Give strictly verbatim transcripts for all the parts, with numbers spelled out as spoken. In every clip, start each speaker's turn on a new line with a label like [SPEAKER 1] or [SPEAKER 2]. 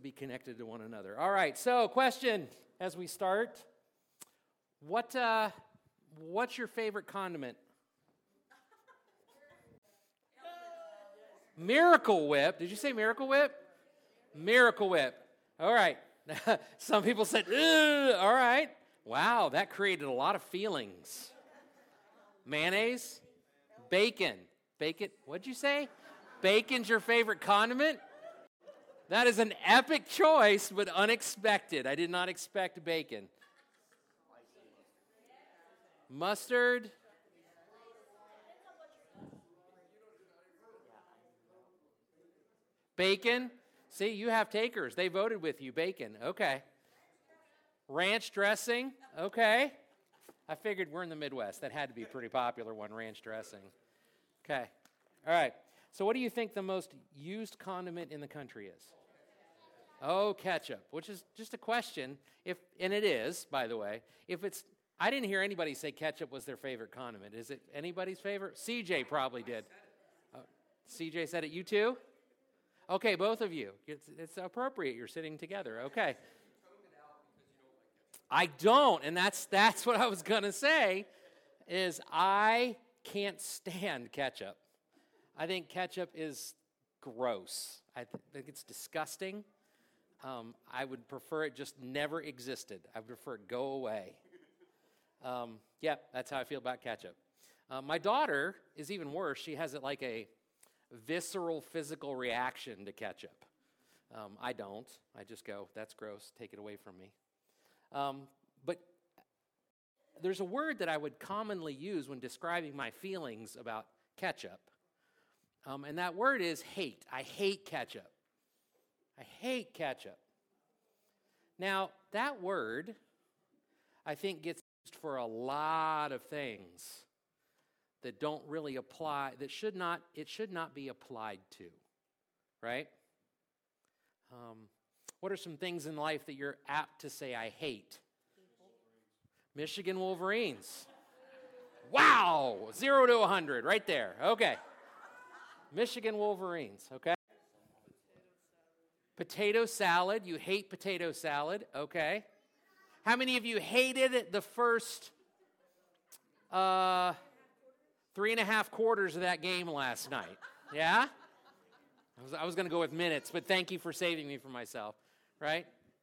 [SPEAKER 1] be connected to one another. All right, so question as we start. What uh, what's your favorite condiment? Miracle Whip. Did you say Miracle Whip? Miracle Whip. All right. Some people said, ugh. All right. Wow, that created a lot of feelings. Mayonnaise? Bacon. Bacon. What'd you say? Bacon's your favorite condiment? That is an epic choice, but unexpected. I did not expect bacon. Mustard? Bacon? See, you have takers. They voted with you. Bacon. Okay. Ranch dressing? Okay. I figured we're in the Midwest. That had to be a pretty popular one, ranch dressing. Okay. All right. So what do you think the most used condiment in the country is? Oh, ketchup, which is just a question. If and it is, by the way. If it's, I didn't hear anybody say ketchup was their favorite condiment. Is it anybody's favorite? C J probably did. Uh, C J said it. You too? Okay, both of you. It's, it's appropriate. You're sitting together. Okay. I don't, and that's that's what I was going to say, is I can't stand ketchup. I think ketchup is gross. I th- think it's disgusting. Um, I would prefer it just never existed. I would prefer it go away. Um, yeah, that's how I feel about ketchup. Uh, my daughter is even worse. She has it like a visceral physical reaction to ketchup. Um, I don't. I just go, that's gross. Take it away from me. Um, but there's a word that I would commonly use when describing my feelings about ketchup. Um, and that word is hate. I hate ketchup. I hate ketchup. Now, that word, I think, gets used for a lot of things that don't really apply, that should not, it should not be applied to, right? Um, what are some things in life that you're apt to say, I hate? Michigan Wolverines. Wow, zero to one hundred, right there. Okay. Michigan Wolverines, okay? Potato salad. You hate potato salad, okay? How many of you hated the first uh, three and a half quarters of that game last night? Yeah? I was, I was going to go with minutes, but thank you for saving me from myself, right?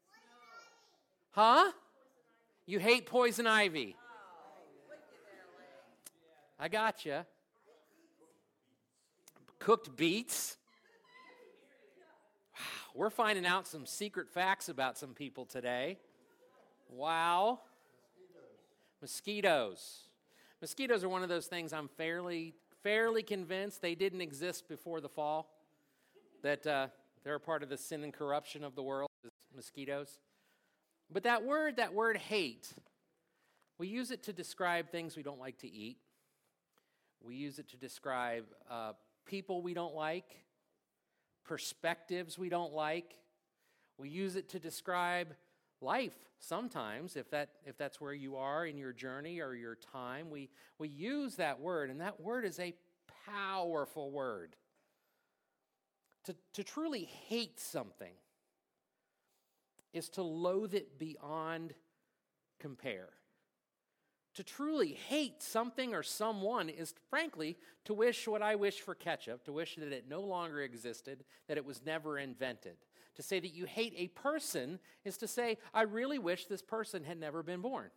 [SPEAKER 1] Huh? You hate poison ivy. I gotcha. Cooked beets. Wow, we're finding out some secret facts about some people today. Wow. Mosquitoes. Mosquitoes are one of those things I'm fairly fairly convinced they didn't exist before the fall. That uh, they're a part of the sin and corruption of the world, mosquitoes. But that word, that word hate, we use it to describe things we don't like to eat. We use it to describe uh, people we don't like, perspectives we don't like. We use it to describe life sometimes, if that if that's where you are in your journey or your time. We, we use that word, and that word is a powerful word. To, to truly hate something is to loathe it beyond compare. To truly hate something or someone is, frankly, to wish what I wish for ketchup, to wish that it no longer existed, that it was never invented. To say that you hate a person is to say, I really wish this person had never been born.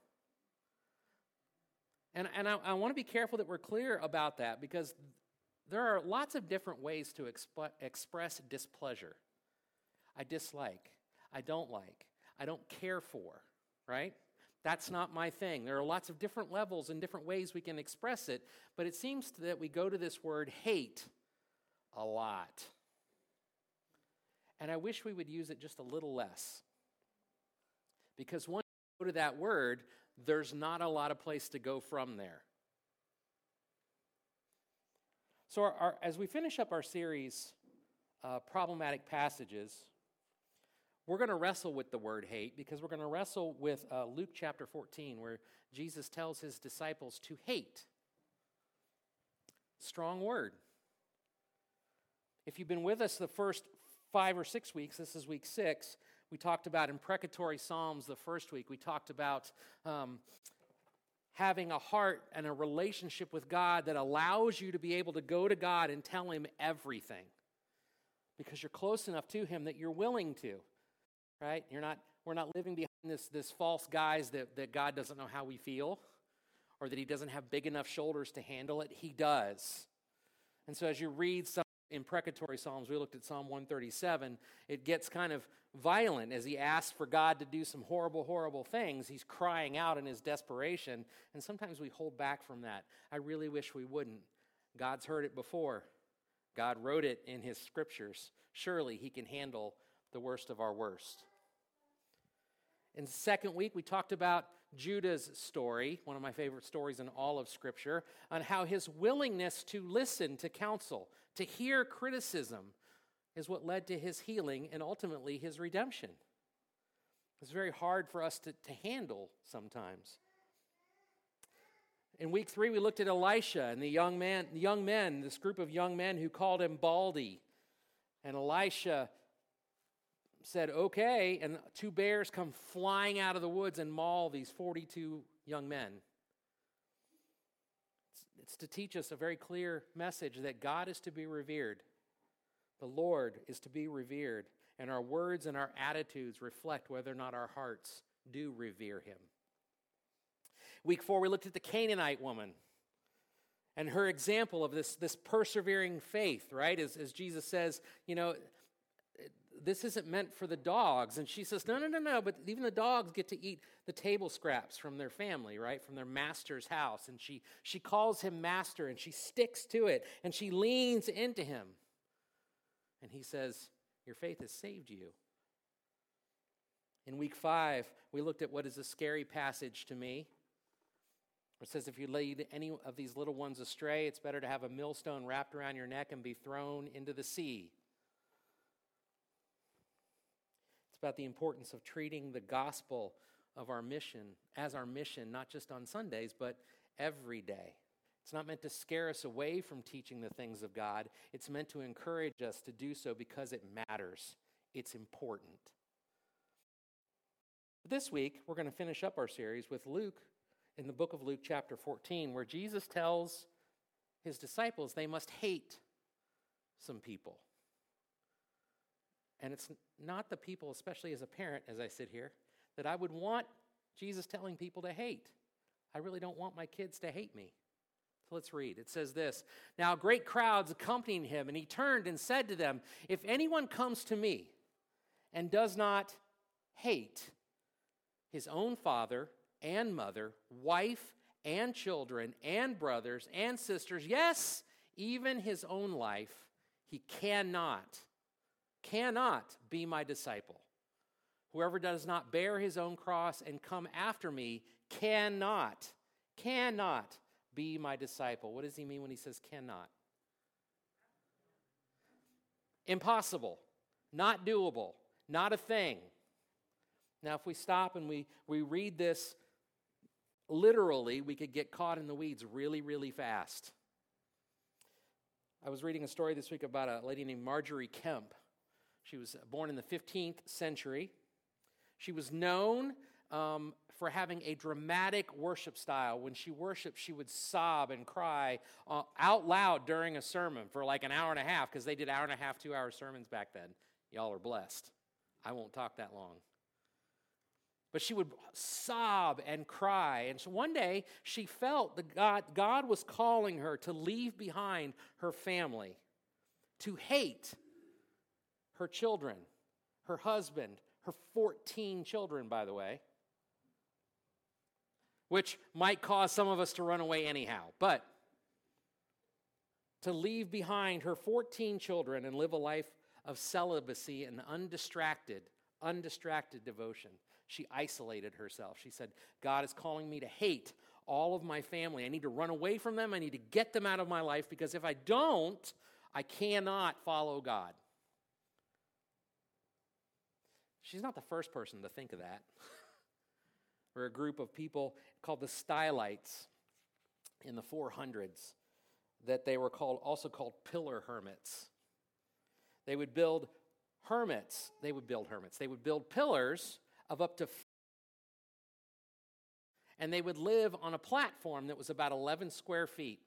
[SPEAKER 1] And, and I, I want to be careful that we're clear about that, because there are lots of different ways to exp- express displeasure. I dislike. I don't like. I don't care for, right? That's not my thing. There are lots of different levels and different ways we can express it, but it seems that we go to this word hate a lot. And I wish we would use it just a little less. Because once you go to that word, there's not a lot of place to go from there. So our, our, as we finish up our series, uh, Problematic Passages, we're going to wrestle with the word hate, because we're going to wrestle with uh, Luke chapter fourteen, where Jesus tells his disciples to hate. Strong word. If you've been with us the first five or six weeks, this is week six, we talked about imprecatory psalms the first week. We talked about um, having a heart and a relationship with God that allows you to be able to go to God and tell him everything because you're close enough to him that you're willing to, right? You're not, we're not living behind this, this false guise that, that God doesn't know how we feel or that he doesn't have big enough shoulders to handle it. He does. And so as you read some imprecatory psalms, we looked at Psalm one thirty-seven, it gets kind of violent as he asks for God to do some horrible, horrible things. He's crying out in his desperation, and sometimes we hold back from that. I really wish we wouldn't. God's heard it before. God wrote it in his scriptures. Surely he can handle the worst of our worst. In the second week, we talked about Judah's story, one of my favorite stories in all of Scripture, on how his willingness to listen to counsel, to hear criticism, is what led to his healing and ultimately his redemption. It's very hard for us to, to handle sometimes. In week three, we looked at Elisha and the young man, the young men, this group of young men who called him Baldy. And Elisha said, okay, and two bears come flying out of the woods and maul these forty-two young men. It's, it's to teach us a very clear message that God is to be revered. The Lord is to be revered, and our words and our attitudes reflect whether or not our hearts do revere him. Week four, we looked at the Canaanite woman and her example of this, this persevering faith, right? As, as Jesus says, you know, this isn't meant for the dogs. And she says, no, no, no, no, but even the dogs get to eat the table scraps from their family, right? From their master's house. And she, she calls him master, and she sticks to it, and she leans into him. And he says, your faith has saved you. In week five, we looked at what is a scary passage to me. It says, if you lead any of these little ones astray, it's better to have a millstone wrapped around your neck and be thrown into the sea. It's about the importance of treating the gospel of our mission as our mission, not just on Sundays, but every day. It's not meant to scare us away from teaching the things of God. It's meant to encourage us to do so because it matters. It's important. This week, we're going to finish up our series with Luke in the book of Luke chapter fourteen, where Jesus tells his disciples they must hate some people. And it's not the people, especially as a parent, as I sit here, that I would want Jesus telling people to hate. I really don't want my kids to hate me. So let's read. It says this, now great crowds accompanied him, and he turned and said to them, if anyone comes to me and does not hate his own father and mother, wife and children and brothers and sisters, yes, even his own life, he cannot, cannot be my disciple. Whoever does not bear his own cross and come after me cannot, cannot be my disciple. What does he mean when he says cannot? Impossible, not doable, not a thing. Now, if we stop and we, we read this literally, we could get caught in the weeds really, really fast. I was reading a story this week about a lady named Marjorie Kemp. She was born in the fifteenth century. She was known um, for having a dramatic worship style. When she worshiped, she would sob and cry uh, out loud during a sermon for like an hour and a half, because they did hour and a half, two-hour sermons back then. Y'all are blessed. I won't talk that long. But she would sob and cry. And so one day, she felt that God, God was calling her to leave behind her family, to hate her children, her husband, her fourteen children, by the way, which might cause some of us to run away anyhow. But to leave behind her fourteen children and live a life of celibacy and undistracted, undistracted devotion. She isolated herself. She said, God is calling me to hate all of my family. I need to run away from them. I need to get them out of my life, because if I don't, I cannot follow God. She's not the first person to think of that. We're a group of people called the Stylites in the four hundreds, that they were called also called pillar hermits. They would build hermits, they would build hermits. They would build pillars of up to, f- and they would live on a platform that was about eleven square feet.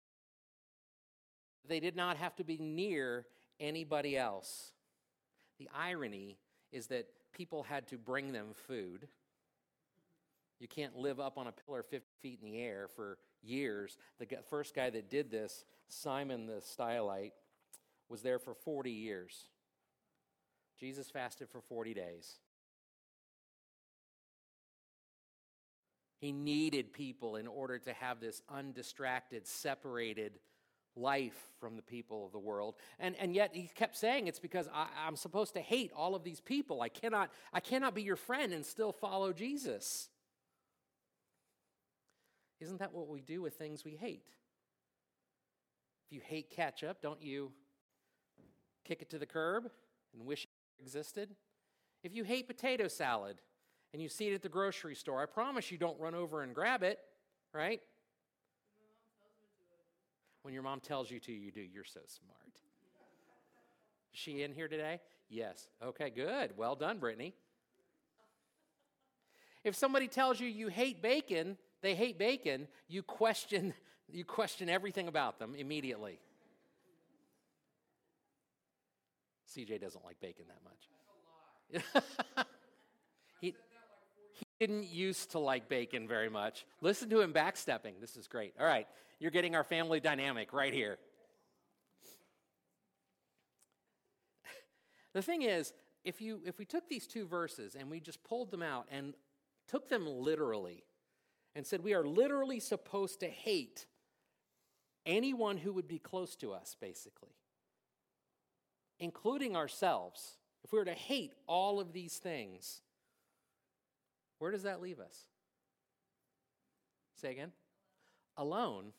[SPEAKER 1] They did not have to be near anybody else. The irony is that people had to bring them food. You can't live up on a pillar fifty feet in the air for years. The first guy that did this, Simon the Stylite, was there for forty years. Jesus fasted for forty days. He needed people in order to have this undistracted, separated life from the people of the world. And, and yet he kept saying it's because I, I'm supposed to hate all of these people. I cannot, I cannot be your friend and still follow Jesus. Isn't that what we do with things we hate? If you hate ketchup, don't you kick it to the curb and wish it existed? If you hate potato salad and you see it at the grocery store, I promise you don't run over and grab it, right? When your mom tells you to, you do. You're so smart. Is she in here today? Yes. Okay, good. Well done, Brittany. If somebody tells you you hate bacon, they hate bacon, you question, you question everything about them immediately. C J doesn't like bacon that much. he, he didn't used to like bacon very much. Listen to him backstepping. This is great. All right, you're getting our family dynamic right here. The thing is, if you if we took these two verses and we just pulled them out and took them literally and said we are literally supposed to hate anyone who would be close to us, basically, including ourselves, if we were to hate all of these things, where does that leave us? Say again? Alone,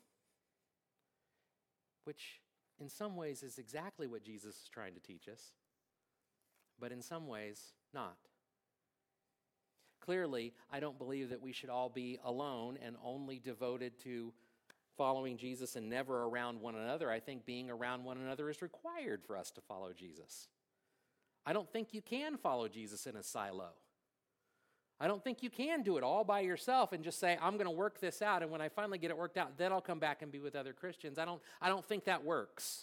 [SPEAKER 1] which in some ways is exactly what Jesus is trying to teach us, but in some ways not. Clearly, I don't believe that we should all be alone and only devoted to following Jesus and never around one another. I think being around one another is required for us to follow Jesus. I don't think you can follow Jesus in a silo. I don't think you can do it all by yourself and just say, I'm going to work this out, and when I finally get it worked out, then I'll come back and be with other Christians. I don't, I don't think that works.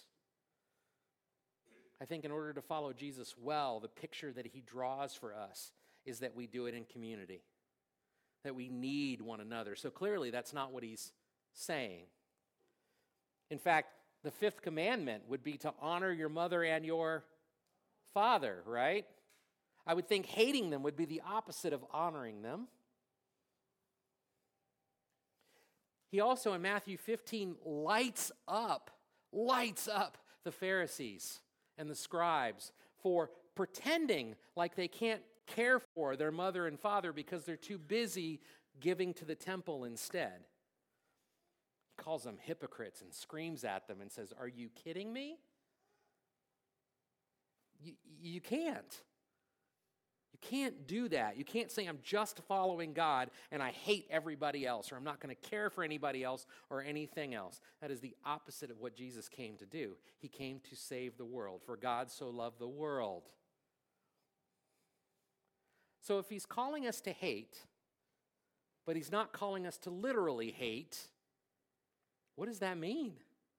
[SPEAKER 1] I think in order to follow Jesus well, the picture that he draws for us is that we do it in community, that we need one another. So clearly that's not what he's saying. In fact, the fifth commandment would be to honor your mother and your father, right? I would think hating them would be the opposite of honoring them. He also, in Matthew fifteen, lights up, lights up the Pharisees and the scribes for pretending like they can't care for their mother and father because they're too busy giving to the temple instead. He calls them hypocrites and screams at them and says, are you kidding me? You, you can't. You can't do that. You can't say I'm just following God and I hate everybody else, or I'm not going to care for anybody else or anything else. That is the opposite of what Jesus came to do. He came to save the world, for God so loved the world. So if he's calling us to hate, but he's not calling us to literally hate, what does that mean?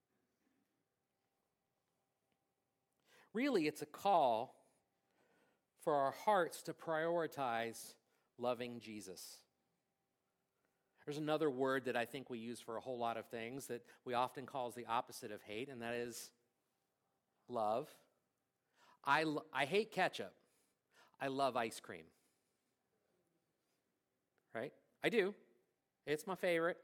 [SPEAKER 1] Really, it's a call for our hearts to prioritize loving Jesus. There's another word that I think we use for a whole lot of things that we often call the opposite of hate, and that is love. I, I hate ketchup. I love ice cream. Right? I do. It's my favorite.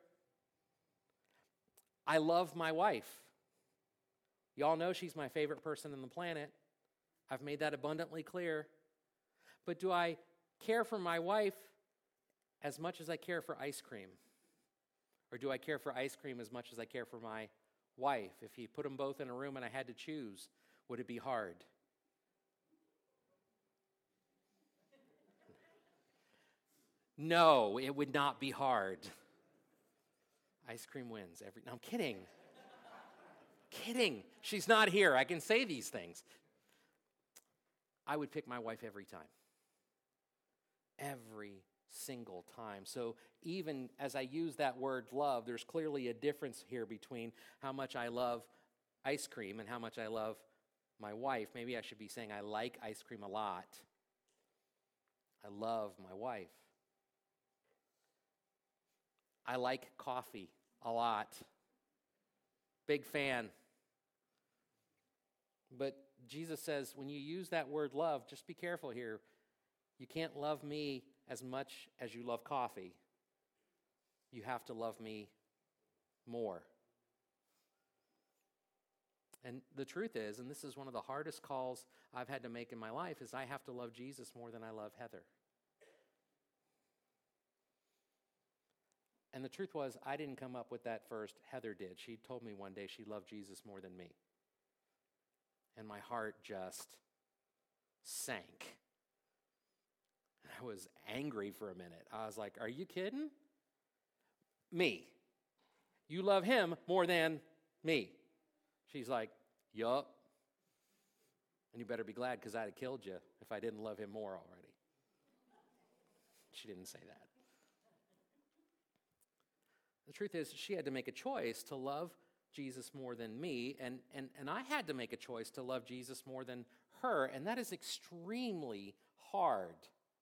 [SPEAKER 1] I love my wife. Y'all know she's my favorite person on the planet. I've made that abundantly clear. But do I care for my wife as much as I care for ice cream? Or do I care for ice cream as much as I care for my wife? If you put them both in a room and I had to choose, would it be hard? No, it would not be hard. Ice cream wins every... No, I'm kidding. Kidding. She's not here. I can say these things. I would pick my wife every time. Every single time. So even as I use that word love, there's clearly a difference here between how much I love ice cream and how much I love my wife. Maybe I should be saying I like ice cream a lot. I love my wife. I like coffee a lot. Big fan. But Jesus says when you use that word love, just be careful here. You can't love me as much as you love coffee. You have to love me more. And the truth is, and this is one of the hardest calls I've had to make in my life, is I have to love Jesus more than I love Heather. And the truth was, I didn't come up with that first. Heather did. She told me one day she loved Jesus more than me. And my heart just sank. I was angry for a minute. I was like, are you kidding? Me. You love him more than me. She's like, yup. And you better be glad because I'd have killed you if I didn't love him more already. She didn't say that. The truth is, she had to make a choice to love Jesus more than me, and, and, and I had to make a choice to love Jesus more than her, and that is extremely hard.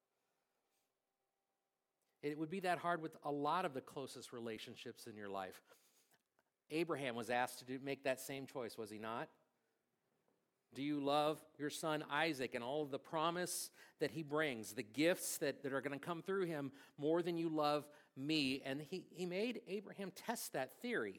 [SPEAKER 1] It would be that hard with a lot of the closest relationships in your life. Abraham was asked to do, make that same choice, was he not? Do you love your son Isaac and all of the promise that he brings, the gifts that, that are going to come through him more than you love me? And he, he made Abraham test that theory.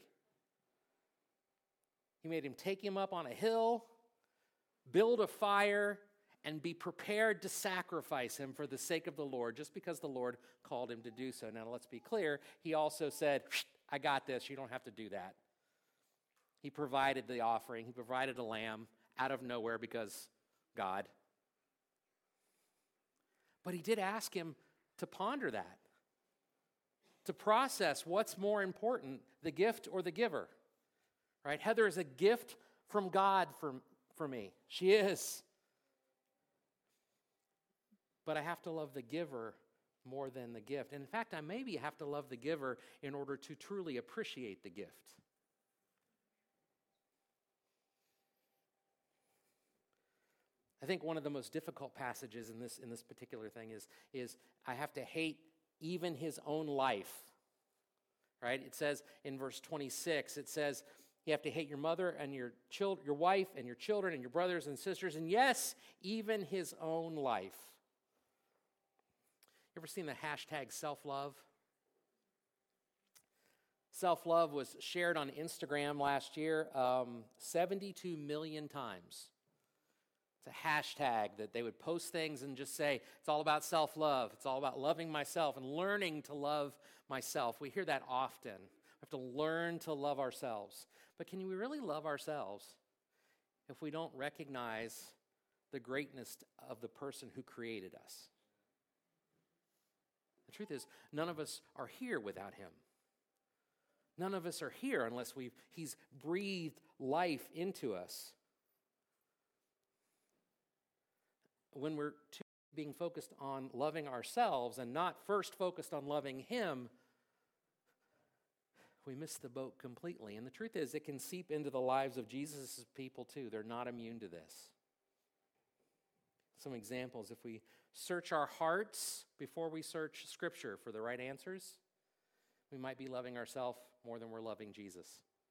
[SPEAKER 1] He made him take him up on a hill, build a fire, and be prepared to sacrifice him for the sake of the Lord, just because the Lord called him to do so. Now, let's be clear. He also said, I got this. You don't have to do that. He provided the offering. He provided a lamb out of nowhere because God. But he did ask him to ponder that, to process what's more important, the gift or the giver. Right? Heather is a gift from God for, for me. She is. But I have to love the giver more than the gift. And in fact, I maybe have to love the giver in order to truly appreciate the gift. I think one of the most difficult passages in this in this particular thing is, is I have to hate even his own life. Right? It says in verse twenty-six, it says, you have to hate your mother and your child, your wife and your children and your brothers and sisters, and yes, even his own life. You ever seen the hashtag self-love? Self-love was shared on Instagram last year um, seventy-two million times. It's a hashtag that they would post things and just say, it's all about self-love. It's all about loving myself and learning to love myself. We hear that often. We have to learn to love ourselves. But can we really love ourselves if we don't recognize the greatness of the person who created us? The truth is, none of us are here without him. None of us are here unless we've he's breathed life into us. When we're too being focused on loving ourselves and not first focused on loving him, we miss the boat completely. And the truth is, it can seep into the lives of Jesus' people too. They're not immune to this. Some examples, if we search our hearts before we search Scripture for the right answers, we might be loving ourselves more than we're loving Jesus.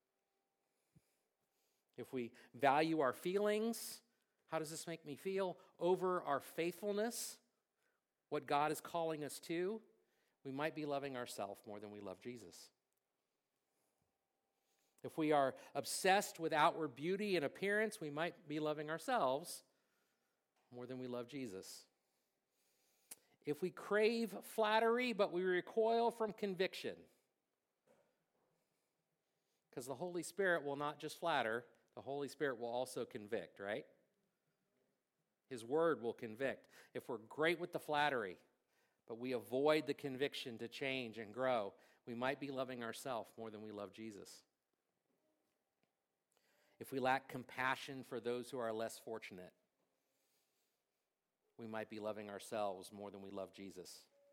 [SPEAKER 1] If we value our feelings, how does this make me feel, over our faithfulness, what God is calling us to, we might be loving ourselves more than we love Jesus. If we are obsessed with outward beauty and appearance, we might be loving ourselves more than we love Jesus. If we crave flattery, but we recoil from conviction, because the Holy Spirit will not just flatter, the Holy Spirit will also convict, right? His word will convict. If we're great with the flattery, but we avoid the conviction to change and grow, we might be loving ourselves more than we love Jesus. If we lack compassion for those who are less fortunate, we might be loving ourselves more than we love Jesus.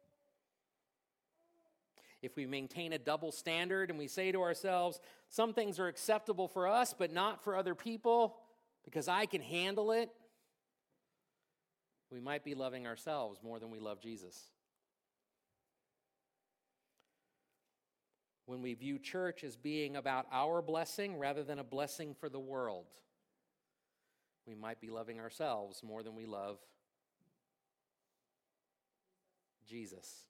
[SPEAKER 1] If we maintain a double standard and we say to ourselves, some things are acceptable for us but not for other people because I can handle it, we might be loving ourselves more than we love Jesus. When we view church as being about our blessing rather than a blessing for the world, we might be loving ourselves more than we love Jesus.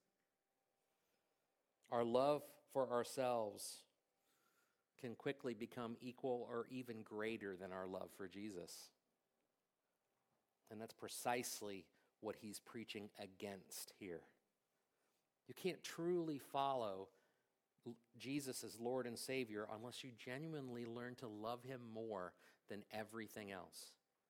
[SPEAKER 1] Our love for ourselves can quickly become equal or even greater than our love for Jesus. And that's precisely what he's preaching against here. You can't truly follow Jesus as Lord and Savior unless you genuinely learn to love him more than everything else.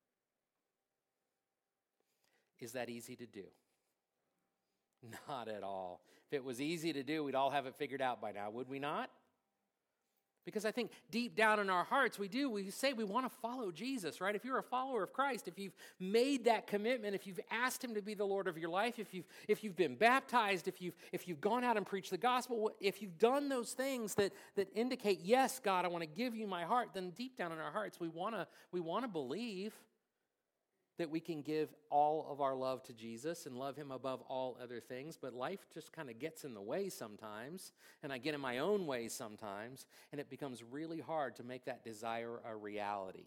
[SPEAKER 1] Is that easy to do? Not at all. If it was easy to do, we'd all have it figured out by now, would we not? Because I think deep down in our hearts, we do, we say we want to follow Jesus, right? If you're a follower of Christ, if you've made that commitment, if you've asked him to be the Lord of your life, if you've, if you've been baptized, if you've, if you've gone out and preached the gospel, if you've done those things that, that indicate, yes, God, I want to give you my heart, then deep down in our hearts, we want to, we want to believe that we can give all of our love to Jesus and love him above all other things, but life just kind of gets in the way sometimes, and I get in my own way sometimes, and it becomes really hard to make that desire a reality.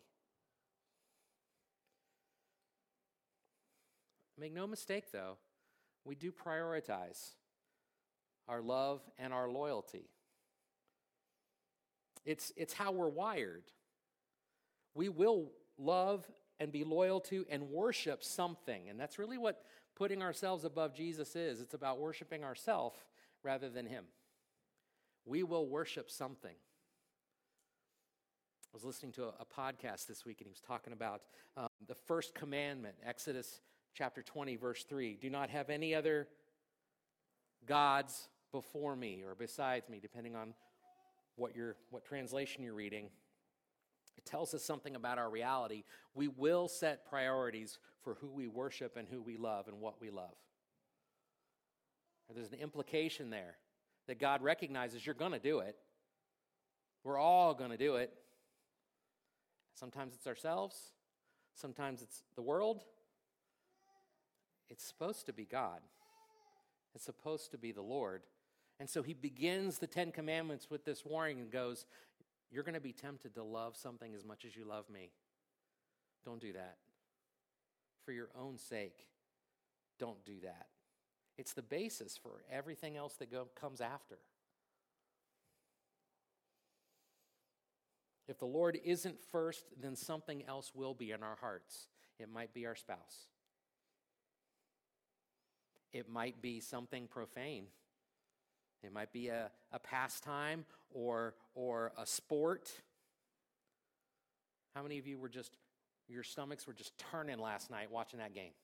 [SPEAKER 1] Make no mistake, though, we do prioritize our love and our loyalty. It's, it's how we're wired. We will love and be loyal to and worship something. And that's really what putting ourselves above Jesus is. It's about worshiping ourselves rather than him. We will worship something. I was listening to a, a podcast this week, and he was talking about um, the first commandment, Exodus chapter twenty, verse three. Do not have any other gods before me or besides me, depending on what your what translation you're reading. It tells us something about our reality. We will set priorities for who we worship and who we love and what we love. There's an implication there that God recognizes you're going to do it. We're all going to do it. Sometimes it's ourselves. Sometimes it's the world. It's supposed to be God. It's supposed to be the Lord. And so he begins the Ten Commandments with this warning and goes, you're going to be tempted to love something as much as you love me. Don't do that. For your own sake, don't do that. It's the basis for everything else that go, comes after. If the Lord isn't first, then something else will be in our hearts. It might be our spouse. It might be something profane. It might be a, a pastime or, or a sport. How many of you were just, your stomachs were just turning last night watching that game?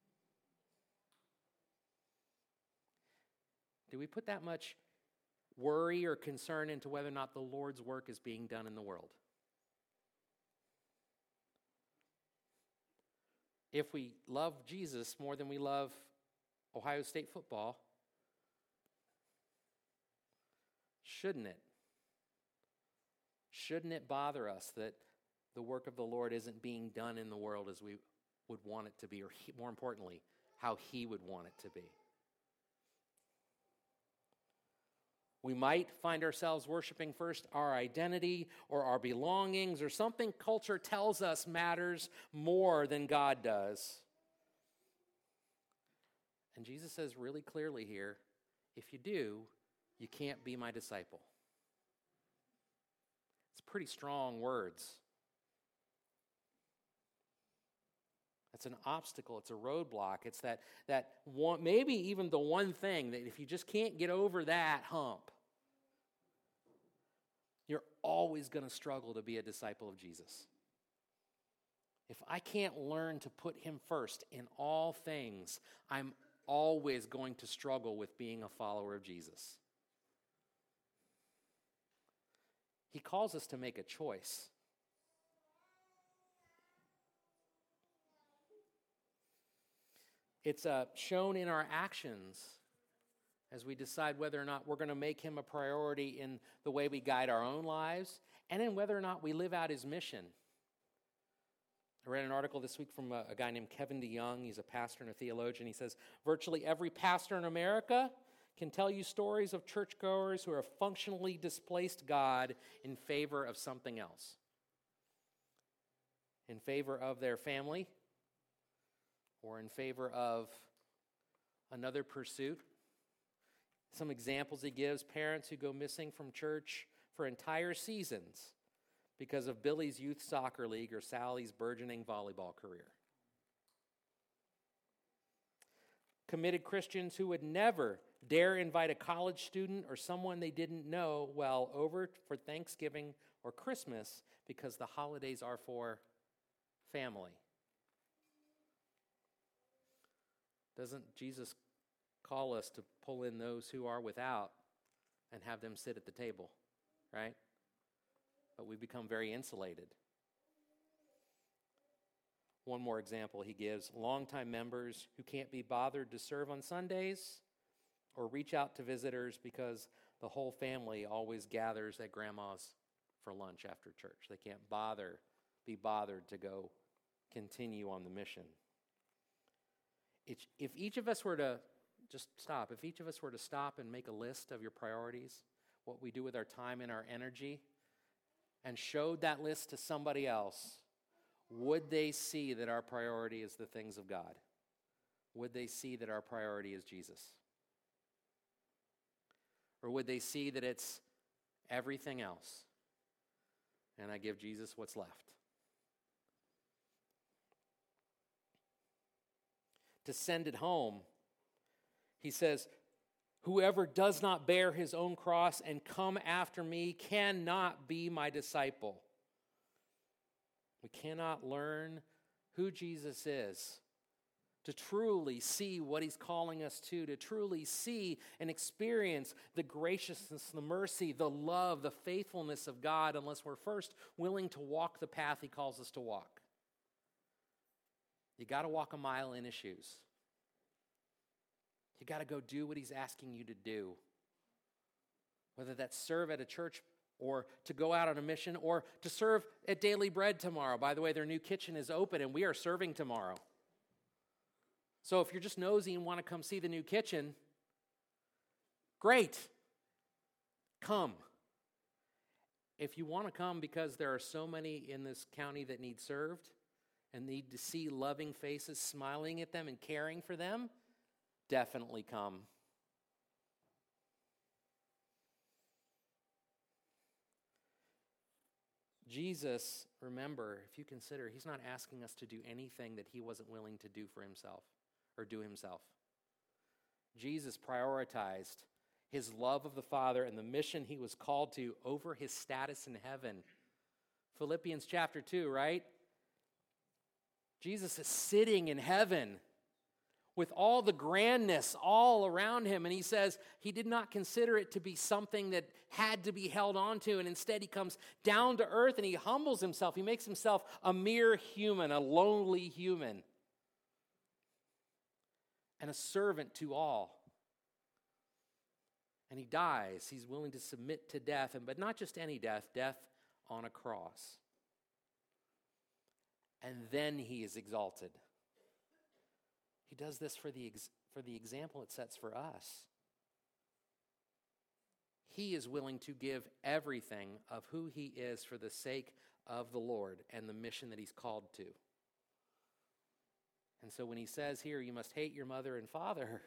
[SPEAKER 1] Do we put that much worry or concern into whether or not the Lord's work is being done in the world? If we love Jesus more than we love Ohio State football, shouldn't it? Shouldn't it bother us that the work of the Lord isn't being done in the world as we would want it to be, or he, more importantly, how he would want it to be? We might find ourselves worshiping first our identity or our belongings or something culture tells us matters more than God does. And Jesus says really clearly here, if you do, you can't be my disciple. It's pretty strong words. It's an obstacle. It's a roadblock. It's that, that one, maybe even the one thing that if you just can't get over that hump, you're always going to struggle to be a disciple of Jesus. If I can't learn to put him first in all things, I'm always going to struggle with being a follower of Jesus. He calls us to make a choice. It's uh, shown in our actions as we decide whether or not we're going to make him a priority in the way we guide our own lives and in whether or not we live out his mission. I read an article this week from a, a guy named Kevin DeYoung. He's a pastor and a theologian. He says, virtually every pastor in America can tell you stories of churchgoers who have functionally displaced God in favor of something else. In favor of their family, or in favor of another pursuit. Some examples he gives: parents who go missing from church for entire seasons because of Billy's youth soccer league or Sally's burgeoning volleyball career. Committed Christians who would never dare invite a college student or someone they didn't know well over for Thanksgiving or Christmas because the holidays are for family. Doesn't Jesus call us to pull in those who are without and have them sit at the table, right? But we've become very insulated. One more example he gives: longtime members who can't be bothered to serve on Sundays or reach out to visitors because the whole family always gathers at grandma's for lunch after church. They can't bother, be bothered to go continue on the mission. If each of us were to just stop, if each of us were to stop and make a list of your priorities, what we do with our time and our energy, and showed that list to somebody else, would they see that our priority is the things of God? Would they see that our priority is Jesus? Or would they see that it's everything else, and I give Jesus what's left? To send it home, he says, whoever does not bear his own cross and come after me cannot be my disciple. We cannot learn who Jesus is, to truly see what he's calling us to, to truly see and experience the graciousness, the mercy, the love, the faithfulness of God, unless we're first willing to walk the path he calls us to walk. You got to walk a mile in his shoes. You got to go do what he's asking you to do. Whether that's serve at a church or to go out on a mission or to serve at Daily Bread tomorrow. By the way, their new kitchen is open and we are serving tomorrow. So if you're just nosy and want to come see the new kitchen, great. Come. If you want to come because there are so many in this county that need served and need to see loving faces smiling at them and caring for them, definitely come. Jesus, remember, if you consider, he's not asking us to do anything that he wasn't willing to do for himself or do himself. Jesus prioritized his love of the Father and the mission he was called to over his status in heaven. Philippians chapter two, right? Jesus is sitting in heaven with all the grandness all around him, and he says he did not consider it to be something that had to be held on to, and instead he comes down to earth and he humbles himself. He makes himself a mere human, a lonely human, and a servant to all. And he dies. He's willing to submit to death, and but not just any death, death on a cross. And then he is exalted. He does this for the ex- for the example it sets for us. He is willing to give everything of who he is for the sake of the Lord and the mission that he's called to. And so when he says here, you must hate your mother and father,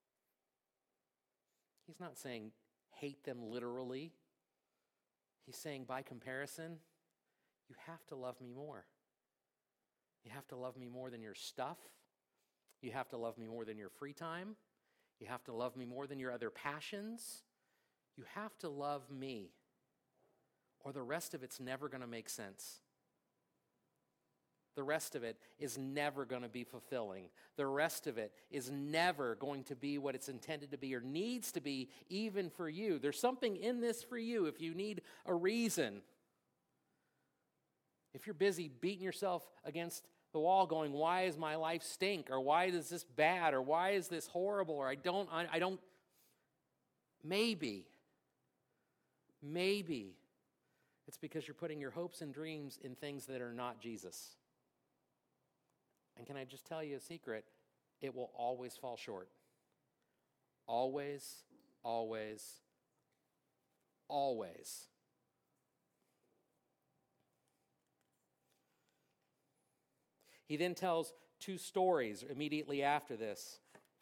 [SPEAKER 1] he's not saying hate them literally. He's saying by comparison, you have to love me more. You have to love me more than your stuff. You have to love me more than your free time. You have to love me more than your other passions. You have to love me, or the rest of it's never going to make sense. The rest of it is never going to be fulfilling. The rest of it is never going to be what it's intended to be or needs to be, even for you. There's something in this for you if you need a reason. If you're busy beating yourself against the wall going, why is my life stink? Or why is this bad? Or why is this horrible? Or I don't, I, I don't, maybe, maybe it's because you're putting your hopes and dreams in things that are not Jesus. And can I just tell you a secret? It will always fall short. Always, always, always. He then tells two stories immediately after this.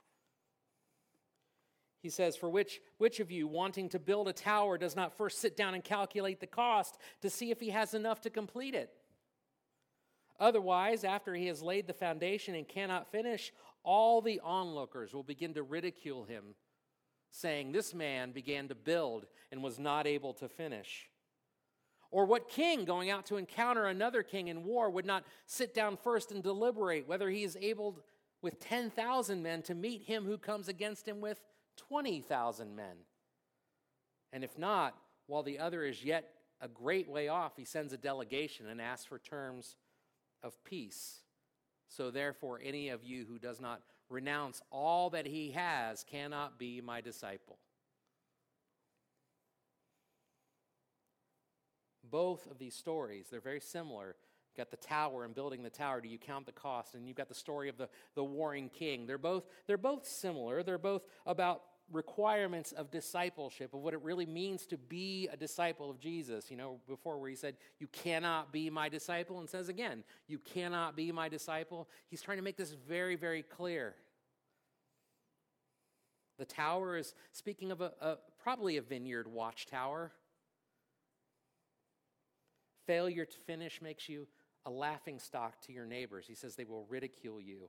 [SPEAKER 1] He says, for which, which of you, wanting to build a tower, does not first sit down and calculate the cost to see if he has enough to complete it? Otherwise, after he has laid the foundation and cannot finish, all the onlookers will begin to ridicule him, saying, this man began to build and was not able to finish. Or what king going out to encounter another king in war would not sit down first and deliberate whether he is able with ten thousand men to meet him who comes against him with twenty thousand men? And if not, while the other is yet a great way off, he sends a delegation and asks for terms of peace. So therefore, any of you who does not renounce all that he has cannot be my disciple. Both of these stories, they're very similar. You've got the tower and building the tower. Do you count the cost? And you've got the story of the, the warring king. They're both, they're both similar. They're both about requirements of discipleship, of what it really means to be a disciple of Jesus. You know, before where he said, you cannot be my disciple, and says again, you cannot be my disciple. He's trying to make this very, very clear. The tower is speaking of a, a probably a vineyard watchtower. Failure to finish makes you a laughingstock to your neighbors. He says they will ridicule you.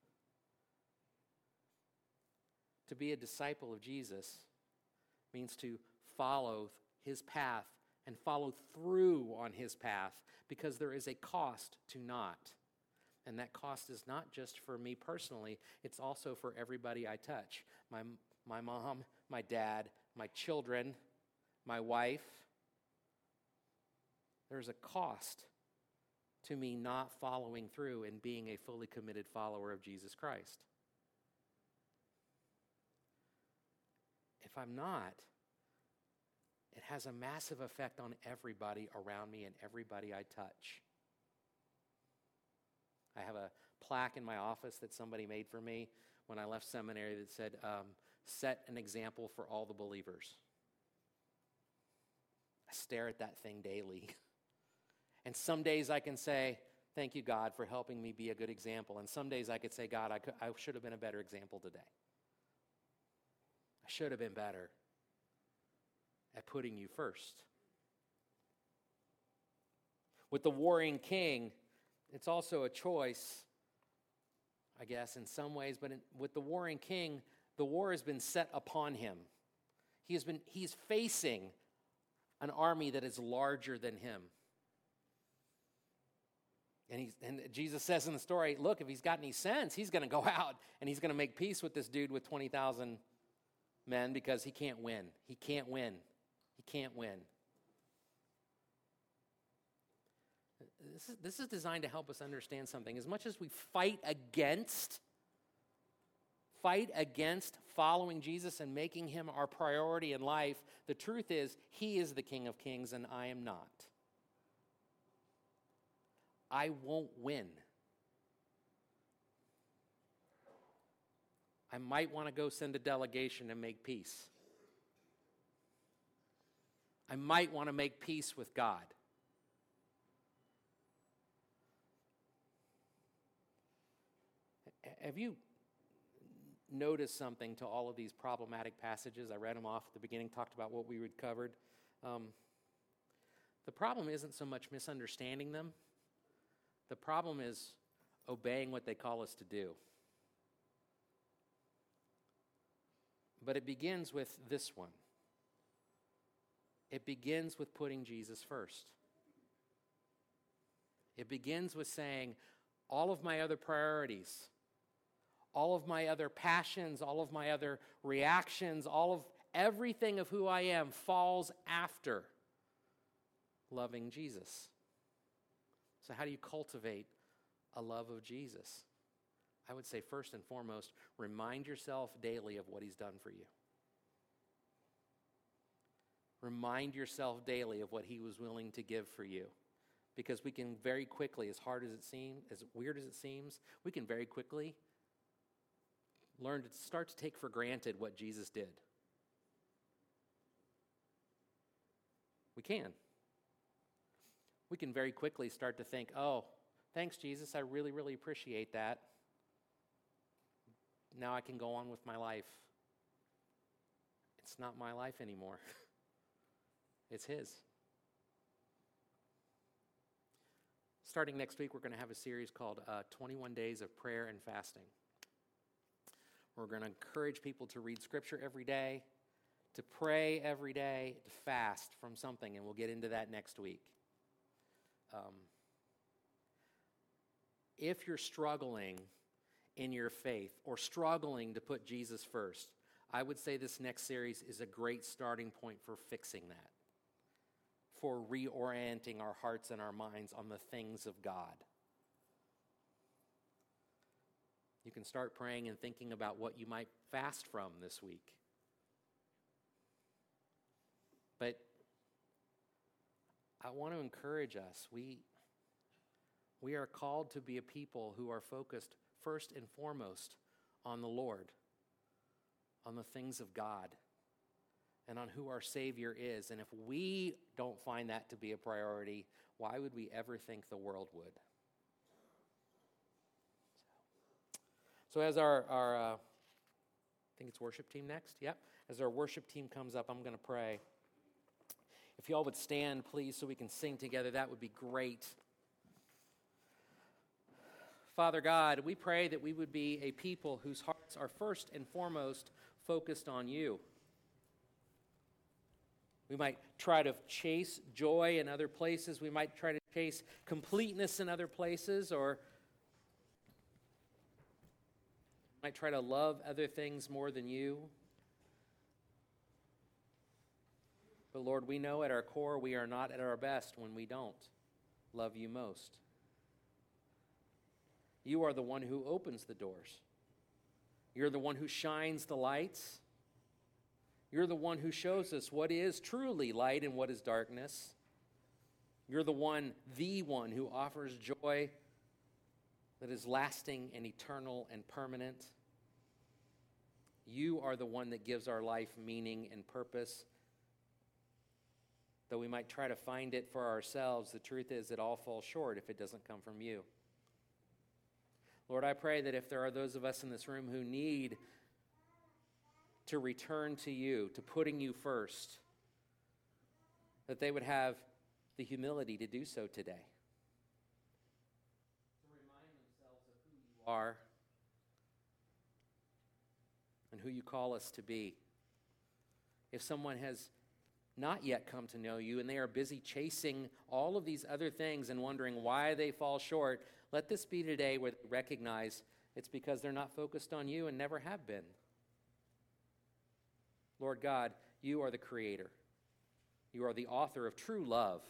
[SPEAKER 1] To be a disciple of Jesus means to follow his path and follow through on his path, because there is a cost to not. And that cost is not just for me personally, it's also for everybody I touch. My, my mom, my dad, my children, my wife. There's a cost to me not following through and being a fully committed follower of Jesus Christ. If I'm not, it has a massive effect on everybody around me and everybody I touch. I have a plaque in my office that somebody made for me when I left seminary that said, um, set an example for all the believers. I stare at that thing daily. And some days I can say, thank you, God, for helping me be a good example. And some days I could say, God, I, could, I should have been a better example today. I should have been better at putting you first. With the warring king, it's also a choice, I guess, in some ways. But in, with the warring king, the war has been set upon him. He has been, he's facing an army that is larger than him. And, he's, and Jesus says in the story, look, if he's got any sense, he's going to go out and he's going to make peace with this dude with twenty thousand men, because he can't win. He can't win. He can't win. This is, this is designed to help us understand something. As much as we fight against, fight against following Jesus and making him our priority in life, the truth is he is the King of Kings and I am not. I won't win. I might want to go send a delegation and make peace. I might want to make peace with God. Have you noticed something to all of these problematic passages? I read them off at the beginning, talked about what we had covered. Um, the problem isn't so much misunderstanding them. The problem is obeying what they call us to do. But it begins with this one. It begins with putting Jesus first. It begins with saying, all of my other priorities, all of my other passions, all of my other reactions, all of everything of who I am falls after loving Jesus. So how do you cultivate a love of Jesus? I would say first and foremost, remind yourself daily of what he's done for you. Remind yourself daily of what he was willing to give for you. Because we can very quickly, as hard as it seems, as weird as it seems, we can very quickly learn to start to take for granted what Jesus did. We can. We can very quickly start to think, oh, thanks, Jesus, I really, really appreciate that. Now I can go on with my life. It's not my life anymore. It's his. Starting next week, we're going to have a series called uh, twenty-one Days of Prayer and Fasting. We're going to encourage people to read Scripture every day, to pray every day, to fast from something, and we'll get into that next week. Um, if you're struggling in your faith or struggling to put Jesus first, I would say this next series is a great starting point for fixing that, for reorienting our hearts and our minds on the things of God. You can start praying and thinking about what you might fast from this week. But I want to encourage us. We, we are called to be a people who are focused first and foremost on the Lord, on the things of God, and on who our Savior is. And if we don't find that to be a priority, why would we ever think the world would? So as our, our uh, I think it's worship team next, yep. As our worship team comes up, I'm going to pray. If y'all would stand, please, so we can sing together, that would be great. Father God, we pray that we would be a people whose hearts are first and foremost focused on you. We might try to chase joy in other places. We might try to chase completeness in other places, or might try to love other things more than you. But Lord, we know at our core we are not at our best when we don't love you most. You are the one who opens the doors. You're the one who shines the lights. You're the one who shows us what is truly light and what is darkness. You're the one, the one who offers joy that is lasting and eternal and permanent. You are the one that gives our life meaning and purpose. Though we might try to find it for ourselves, the truth is it all falls short if it doesn't come from you. Lord, I pray that if there are those of us in this room who need to return to you, to putting you first, that they would have the humility to do so today. To remind themselves of who you are and who you call us to be. If someone has not yet come to know you and they are busy chasing all of these other things and wondering why they fall short, let this be today where they recognize it's because they're not focused on you and never have been. Lord God, you are the creator. You are the author of true love.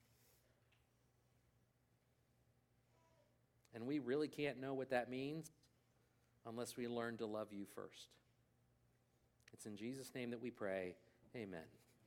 [SPEAKER 1] And we really can't know what that means unless we learn to love you first. It's in Jesus' name that we pray. Amen.